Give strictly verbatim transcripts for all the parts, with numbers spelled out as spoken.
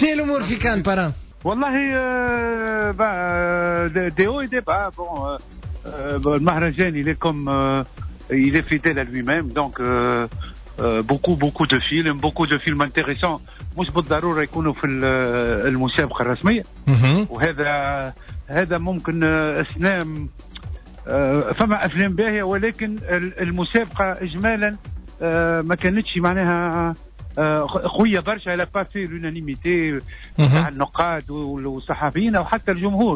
شنو الامور في كان باران؟ والله دي هو دي با بون المهرجان il est comme il est fidèle à lui-même donc beaucoup beaucoup de films beaucoup de films intéressants مش بالضروره يكونوا في المسابقه الرسميه وهذا هذا ممكن اثناء فما افلام باهيه ولكن المسابقه اجمالا ما كانتش معناها قويه برشا لا با في لونانيميتي تاع النقاد والصحفيين او حتى الجمهور.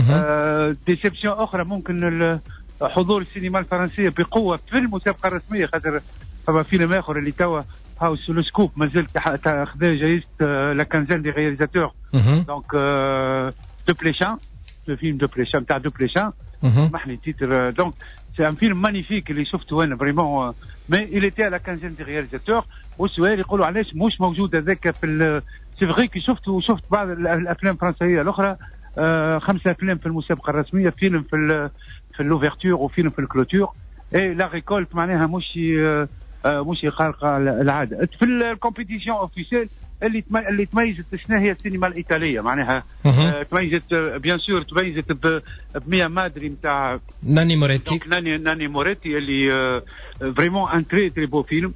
ديسيبسيون اخرى ممكن حضور السينما الفرنسيه بقوه في المسابقه الرسميه خاطر فما فيلم اخر اللي توا هاو سو سكوب مازال خذا جائزه لا كانزان دي رياليزاتور دونك دو بليشان لو فيلم دو بليشان تاع دو بليشان محني تيتر دونك سي ان فيلم مانيفيك اللي شفته انا فريمون مي il était à la quinzaine des réalisateurs والسؤال يقولوا علاش مش موجود هذاك في سي فغي كي شفت وشفت بعض الافلام الفرنسيه الاخرى آه خمسه افلام في المسابقه الرسميه فيلم في ال في اللوفرتور وفيلم في الكلوتور اي لا ريكولت معناها مش آه مش خارقه العاده في الكومبيتيشن اوفيسيال اللي اللي تميزت شنو هي السينما الايطاليه معناها آه تميزت بيان سور تميزت ب ميا مادري نتاع ناني موريتي ناني ناني موريتي اللي آه فريمون ان تري تري بو فيلم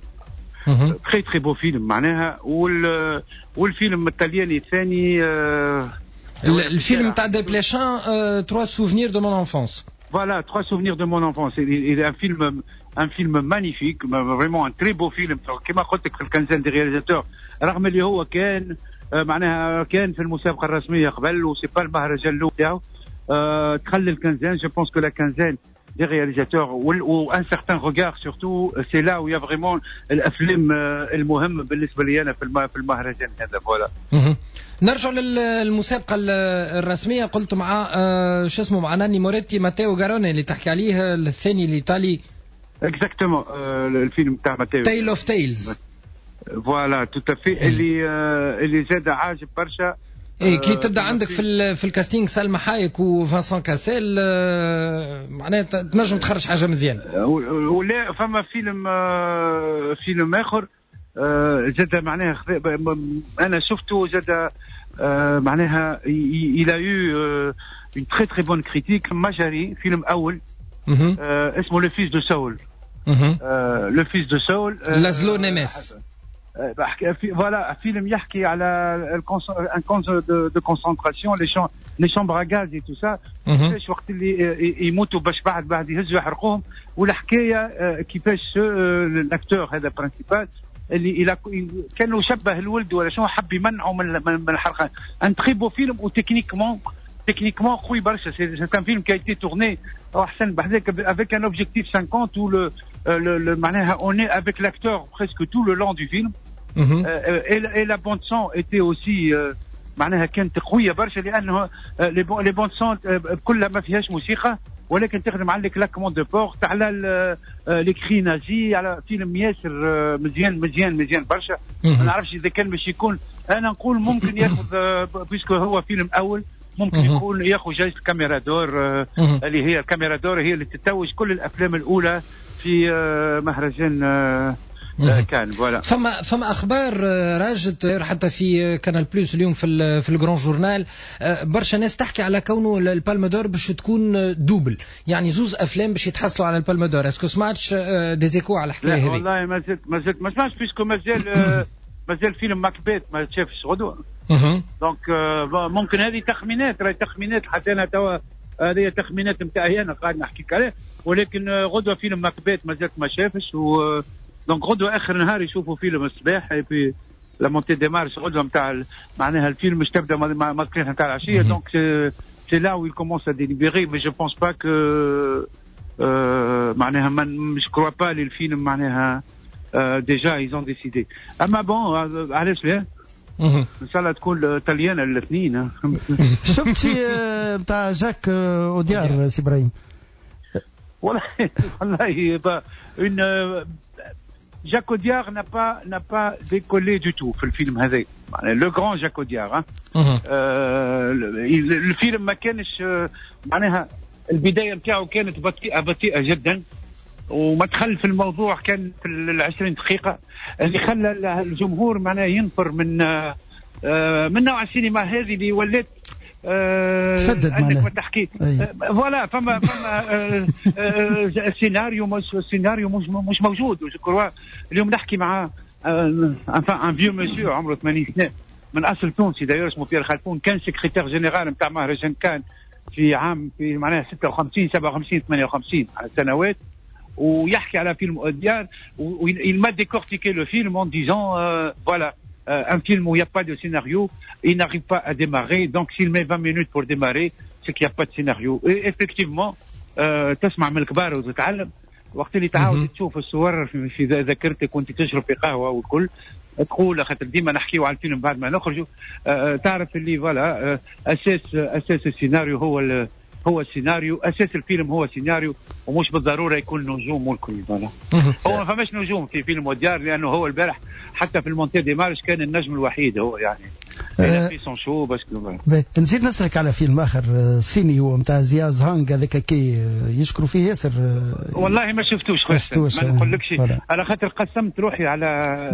تري تري بو فيلم معناها وال والفيلم الطلياني الثاني آه الفيلم تاع دي بليشان trois souvenirs de mon enfance. Voilà, trois souvenirs de mon enfance. Il est un film, un film magnifique, vraiment un très beau film. كما قلت لك في الكنزان دي رياليزاتور رغم اللي هو كان معناها كان في المسابقة الرسمية قبل وسي با المهرجان الأول تاعو دخل الكنزان. Je pense que la quinzaine des réalisateurs ou un certain regard surtout c'est là où il y a vraiment الأفلام المهم بالنسبة لي أنا في المهرجان هذا. فوالا. نرجع للمسابقة الرسمية. قلت مع آه شو اسمه مع ناني موريتي ماتيو غاروني اللي تحكي عليه الثاني الإيطالي. اكزاكتومون آه الفيلم تاع ماتيو تيل اوف تيلز. فوالا تو تافي اللي آه اللي زاد عاجب برشا. ايه كي تبدا عندك في في الكاستينغ سلمى حايك وفانسون كاسيل آه معناها تنجم تخرج حاجة مزيانة. ولا فما فيلم آه فيلم آخر آه زاد معناها أنا شفته زاد آه معناها il a eu euh, une très très bonne critique مجري فيلم أول آه اسمه Le Fils de Saul. آه Le Fils de Saul لازلو نيميس. Voilà, film يحكي على un camp de, de concentration, les, cham les chambres à gaz et tout ça. كيفاش وقت اللي يموتوا باش بعد بعد يهزوا يحرقوهم والحكايه كيفاش الاكتور هذا برينسيبال اللي الى كانوا شبه الولد ولا شنو حب يمنعوا من من الحرقه. ان تري بو فيلم وتكنيكمون techniquement قوي برشا. c'est un film qui a été tourné احسن بحذاك avec un objectif cinquante où le le, le معناها on est avec l'acteur presque tout le long du film. Mm-hmm. et, et la bande son était aussi معناها كانت قويه برشا لانه لي بوند سون كلها ما فيهاش موسيقى ولكن تخدم على الكلاكمون دو بورت على لي كري نازي على فيلم ياسر مزيان مزيان مزيان برشا. ما نعرفش اذا كان باش يكون انا نقول ممكن ياخذ بيسكو هو فيلم اول ممكن يكون ياخذ جائزه الكاميرا دور اللي هي الكاميرا دور هي اللي تتوج كل الافلام الاولى في مهرجان كان. فوالا فما فما اخبار راجت حتى في كانال بلوس اليوم في في الجران جورنال برشا ناس تحكي على كونه البالم دور باش تكون دوبل يعني زوز افلام باش يتحصلوا على البالم دور. اسكو سمعتش ديزيكو على الحكايه هذه؟ والله ما زلت ما زلت ما سمعتش بيسكو مازال مازال فيلم ماكبيت ما تشافش غدوه. دونك ممكن هذه تخمينات راهي تخمينات حتى انا توا هذه تخمينات نتاعي انا قاعد نحكيك عليه ولكن غدوه فيلم ماكبيت ما زلت ما شافش و دونك غدوه اخر نهار يشوفوا فيلم الصباح في لا مونتي دي مارش غدوه نتاع معناها الفيلم مش تبدا ما تقريبا نتاع العشيه. دونك سي لا ويل كومونس ا ديليبيري مي جو بونس با كو معناها مش كروا با لي الفيلم معناها ديجا ايزون ديسيدي. اما بون علاش لا ان شاء الله تكون طليانه الاثنين. شفت شي نتاع جاك اوديار سي ابراهيم؟ والله والله une Jacques Audiard n'a pas n'a pas décollé du tout في الفيلم هذا. le grand Jacques Audiard hein. الفيلم ما كانش معناها البدايه نتاعو كانت بطيئه بطيئه جدا وما دخل في الموضوع كان في العشرين دقيقه اللي خلى الجمهور معناها ينفر من آه من نوع السينما هذه اللي ولات تفدد عندك ما تحكي فوالا فما فما سيناريو مش سيناريو مش مش موجود. اليوم نحكي مع ان فيو مسيو عمره ثمانين سنه من اصل تونسي داير اسمه بيير خلفون، كان سكرتير جينيرال نتاع مهرجان كان في عام في معناها ستة وخمسين سبعة وخمسين ثمانية وخمسين على سنوات، ويحكي على فيلم اوديار ويل ما décortiqué le film en disant euh, voilà euh, un film où il n'y a pas de scénario, il n'arrive pas à démarrer, donc s'il met vingt minutes pour démarrer c'est qu'il n'y a pas de scénario. Et effectivement euh, تسمع من الكبار وتتعلم وقت اللي تعاود تشوف الصور في ذاكرتك وانت تشرب في قهوه والكل تقول خاطر ديما نحكيو على الفيلم بعد ما نخرجوا أه تعرف اللي فوالا أه اساس اساس السيناريو هو هو السيناريو، اساس الفيلم هو السيناريو ومش بالضروره يكون نجوم والكل. فوالا هو ما فماش نجوم في فيلم وديار لانه هو البارح حتى في المونتي دي مارش كان النجم الوحيد هو يعني في سون شو بس. نزيد نسألك على فيلم آخر صيني هو نتاع زياز هانغ هذاك كي يشكروا فيه ياسر. والله ما شفتوش خاصة ما نقولكش على خاطر قسمت روحي على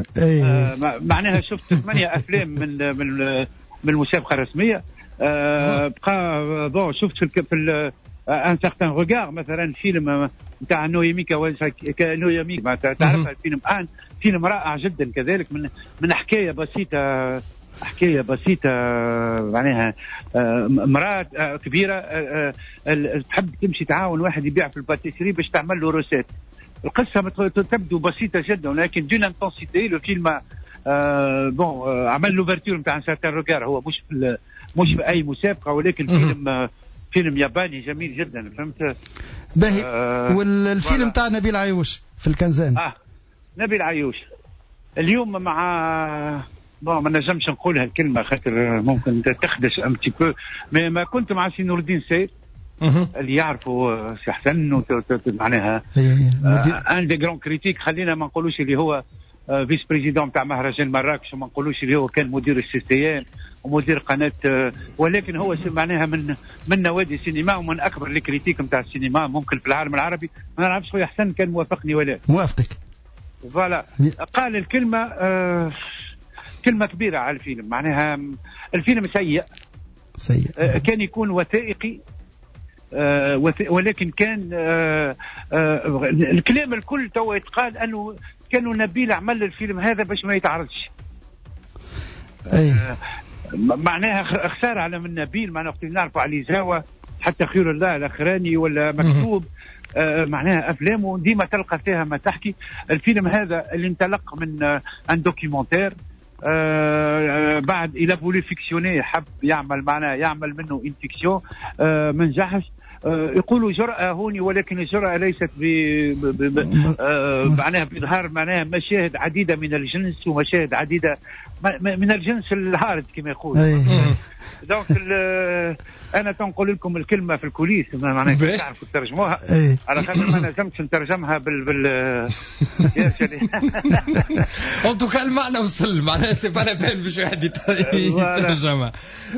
آه معناها شفت ثمانية أفلام من من من المسابقة الرسمية. آه بقى بون شفت في في ان سارتان روغار مثلا فيلم نتاع نويمي نويمي تعرف الفيلم ان فيلم رائع جدا كذلك من من حكايه بسيطه حكايه بسيطه معناها امراه كبيره تحب تمشي تعاون واحد يبيع في الباتيسري باش تعمل له روسيت. القصه تبدو بسيطه جدا ولكن دون انتنسيتي. لو فيلم بون عمل لوفرتور نتاع سارتان روغار هو مش في مش في اي مسابقه ولكن فيلم فيلم ياباني جميل جدا فهمت. باهي آه والفيلم تاع نبيل عيوش في الكنزان. اه نبيل عيوش اليوم مع بون ما نجمش نقولها الكلمه خاطر ممكن تخدش ام تي بو مي ما كنت مع سي نور الدين سيد اللي يعرفوا سي حسن معناها ان دي جرون كريتيك. خلينا ما نقولوش اللي هو فيس بريزيدون تاع مهرجان مراكش وما نقولوش اللي هو كان مدير السي تي ان ومدير قناه، ولكن هو معناها من من نوادي السينما ومن اكبر الكريتيك نتاع السينما ممكن في العالم العربي. ما نعرفش خويا حسن كان موافقني ولا موافقك. فوالا قال الكلمه آه كلمه كبيره على الفيلم معناها الفيلم سيء سيء آه كان يكون وثائقي آه ولكن كان آه آه الكلام الكل تو يتقال انه كانوا نبيل عمل الفيلم هذا باش ما يتعرضش. أي. آه معناها خساره على من نبيل معناها وقت نعرفوا على زاوى حتى خير الله الاخراني ولا مكتوب آه معناها افلامه ديما تلقى فيها ما تحكي. الفيلم هذا اللي انطلق من آه ان دوكيومنتير آه بعد الى فولي فيكسيوني حب يعمل معناها يعمل منه ان فيكسيون آه ما نجحش. آه يقولوا جرأة هوني ولكن الجرأة ليست ب آه معناها بإظهار معناها مشاهد عديدة من الجنس ومشاهد عديدة من الجنس الهارد كما يقول. دونك انا تنقول لكم الكلمه في الكوليس معناها تعرفوا ترجموها على خاطر ما نجمتش نترجمها بال بال يا شري ان توكا المعنى وصل معناها سي با لا بين باش واحد يترجمها.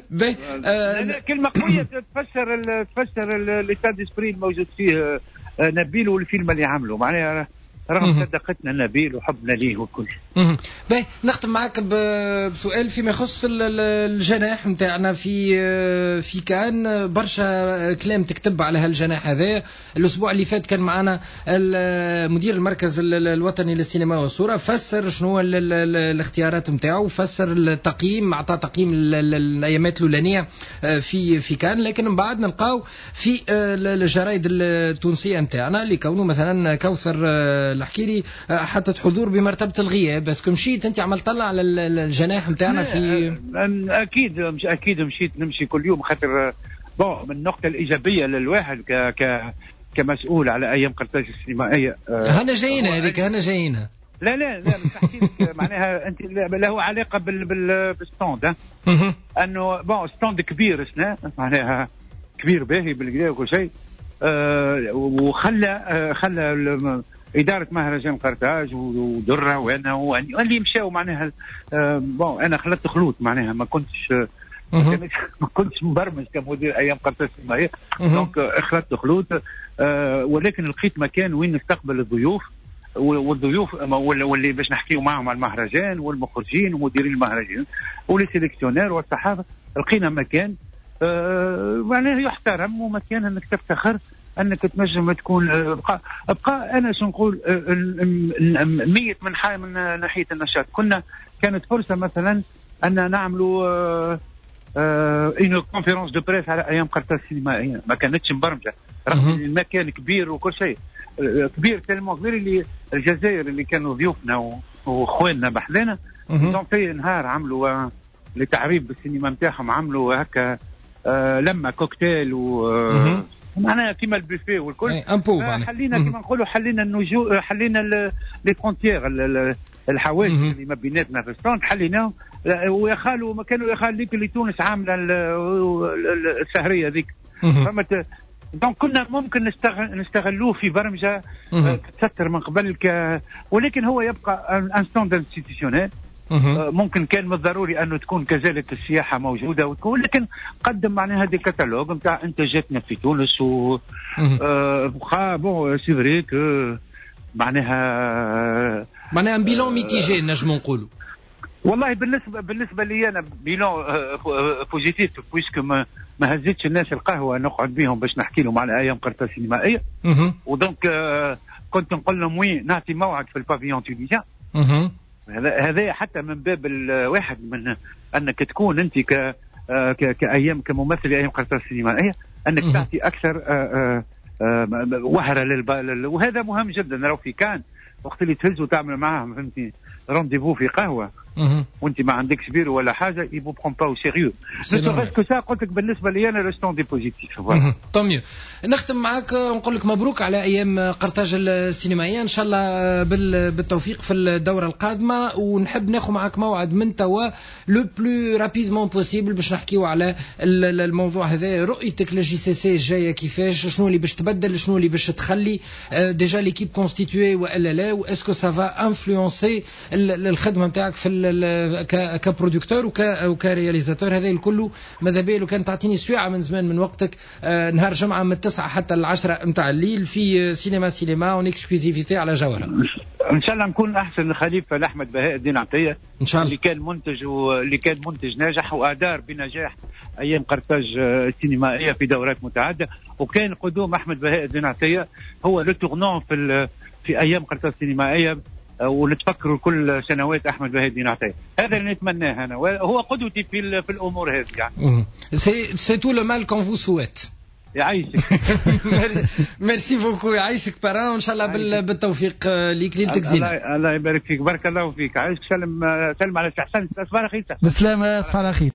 كلمه قويه تفسر تفسر ليتا ديسبري الموجود فيه نبيل والفيلم اللي عمله معناها رغم صداقتنا نبيل وحبنا ليه وكل. باهي نختم معك بسؤال فيما يخص الجناح نتاعنا في في كان برشا كلام تكتب على هالجناح هذا. الاسبوع اللي فات كان معنا مدير المركز الوطني للسينما والصوره فسر شنو الاختيارات نتاعو فسر التقييم اعطى تقييم الايامات الاولانيه في في كان. لكن من بعد نلقاو في الجرايد التونسيه نتاعنا اللي كونوا مثلا كوثر احكي لي حتى حضور بمرتبه الغياب بس مشيت انت عملت طلع على الجناح نتاعنا في اكيد مش اكيد مشيت نمشي كل يوم خاطر بون من النقطه الايجابيه للواحد ك ك كمسؤول على ايام قرطاج السينمائيه هنا جاينا هذيك هنا جاينا لا لا لا نحكي لك معناها انت له علاقه بال بال بالستوند انه بون ستوند كبير سنا معناها كبير باهي بالكدا وكل شيء آه وخلى آه خلى إدارة مهرجان قرطاج ودرة وأنا واللي مشاو معناها آه بون أنا خلطت خلوط معناها ما كنتش ما كنتش مبرمج كمدير أيام قرطاج السينمائية دونك خلطت خلوط آه ولكن لقيت مكان وين نستقبل الضيوف والضيوف واللي باش نحكيو معهم على المهرجان والمخرجين ومديرين المهرجان والسيليكسيونير والصحافه، لقينا مكان آه معناه يحترم ومكان انك تفتخر انك تنجم تكون بقى, بقى انا شو نقول ميت من حي من ناحيه النشاط. كنا كانت فرصه مثلا ان نعملوا آه اون كونفيرونس دو بريس على ايام قرطاج السينمائيه، ما كانتش مبرمجه رغم المكان كبير وكل شيء كبير تلمو كبير اللي الجزائر اللي كانوا ضيوفنا واخواننا بحذانا دونك في نهار عملوا لتعريب بالسينما نتاعهم، عملوا هكا آه لما كوكتيل و معناها كيما البوفيه والكل حلينا كيما نقولوا حلينا النجوم حلينا لي فونتيير الحواجز اللي ما بيناتنا في الريستوران حليناهم ويخالوا ما كانوا يخال ليك اللي تونس عامله السهريه ذيك فهمت. دونك كنا ممكن نستغل نستغلوه في برمجه تستر من قبل ك... ولكن هو يبقى ان ستاند انستيتيونيل. ممكن كان من الضروري انه تكون كذلك السياحه موجوده وتكون، لكن قدم معناها هذه الكتالوج نتاع انتاجاتنا في تونس و بقى بون سي فري كو معناها معناها ان بيلون ميتيجي نجم نقولوا. والله بالنسبه بالنسبه لي انا بيلون بوزيتيف بويسك ما ما هزيتش الناس القهوه نقعد بيهم باش نحكي لهم على ايام قرطاج السينمائيه ودونك كنت نقول لهم وين نعطي موعد في البافيون تونيزيان. هذا حتى من باب الواحد من انك تكون انت ك كايام كممثل ايام قرطاج السينمائيه انك تعطي اكثر وهره للب... وهذا مهم جدا. لو في كان وقت اللي تهز وتعمل معاهم فهمتي رونديفو في قهوه وانت ما عندكش بيرو ولا حاجه يبو برون با او سيريو باسكو سا قلت لك بالنسبه لي انا ريستون دي بوزيتيف. طميو نختم معاك نقول لك مبروك على ايام قرطاج السينمائيه ان شاء الله بالتوفيق في الدوره القادمه، ونحب ناخذ معاك موعد من توا لو بلو رابيدمون بوسيبل باش نحكيو على الموضوع هذا. رؤيتك للجي سي سي الجايه كيفاش، شنو اللي باش تبدل، شنو اللي باش تخلي ديجا ليكيب كونستيتوي والا لا، واسكو سا فا انفلونسي الخدمه نتاعك في كبرودكتور وكرياليزاتور. هذا الكل ماذا بيه لو كان تعطيني سويعه من زمان من وقتك آه نهار جمعه من التسعه حتى العشرة نتاع الليل في سينما سينما اون اكسكلوزيفيتي على جوهره. ان شاء الله نكون احسن خليفه لاحمد بهاء الدين عطيه ان شاء الله، اللي كان منتج واللي كان منتج ناجح وادار بنجاح ايام قرطاج السينمائيه في دورات متعدده، وكان قدوم احمد بهاء الدين عطيه هو لو تورنون في في ايام قرطاج السينمائيه ونتفكروا كل سنوات احمد بهاء الدين عطيه. هذا اللي نتمناه انا وهو قدوتي في في الامور هذه يعني. سي سي تو لو مال كون فو سويت. يعيشك. ميرسي بوكو، يعيشك باران وان شاء الله بالتوفيق ليك ليلتك زينه. الله يبارك فيك، بارك الله فيك. عايشك. سلم سلم على سي حسن. تصبح على خير. بسلامه، تصبح على خير.